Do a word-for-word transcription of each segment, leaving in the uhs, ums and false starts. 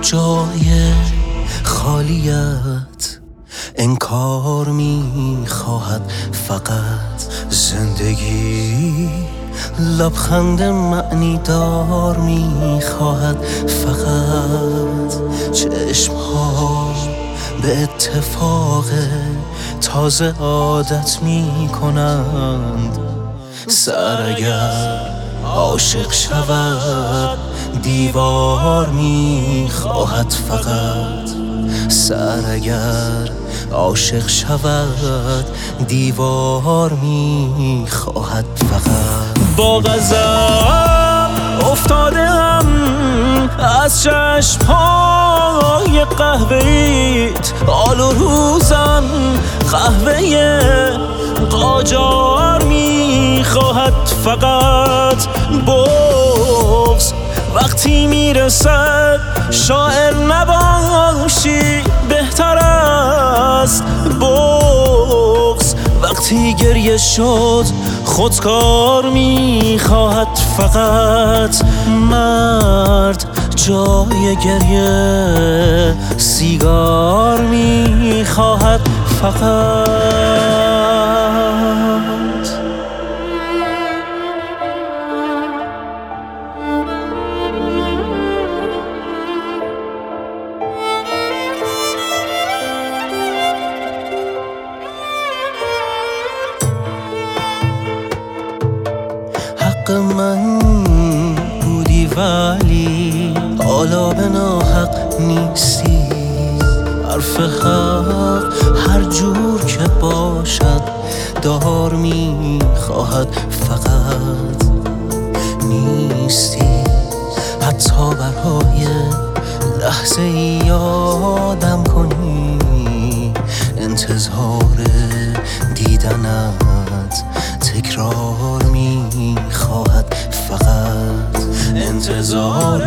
جای خالیت انکار میخواهد فقط. زندگی لبخند معنی دار میخواهد فقط. چشمها به اتفاق تازه عادت میکنند. سر اگر عاشق شود دیوار میخواهد فقط. سر اگر عاشق شود دیوار میخواهد فقط. با غضب افتادم از چشمهای قهوه‌ایت. آل و روزم قهوه قاجار میخواهد فقط. بغض وقتی میرسد شاعر نباشی بهتر است. بغض وقتی گریه شد خودکار میخواهد فقط. مرد جای گریه سیگار میخواهد فقط. حق من بودی ولی حالا به ناحق نیستی. حرف حق هر جور که باشد دار میخواهد فقط. نیستی حتی برای لحظه یادم کنی. انتظار دیدنت تکرار میخواهد فقط. انتظار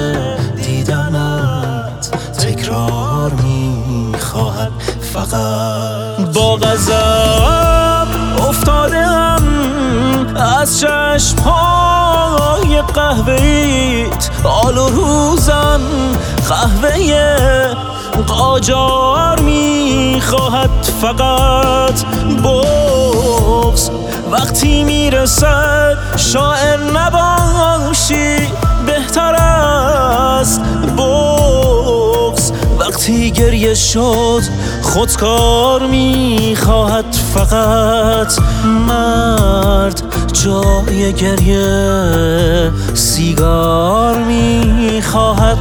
دیدنت تکرار میخواهد فقط. با غضب افتادم از چشمهای قهوه‌ایت. آل و روزم قهوه قاجار میخواهد فقط. بغض وقتی میرسد شاعر نباشی بهتر است. بغض وقتی گریه شد خودکار میخواهد فقط. مرد جای گریه سیگار میخواهد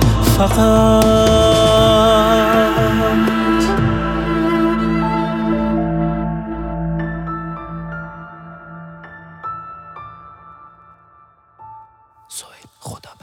فقط. سهیل خدا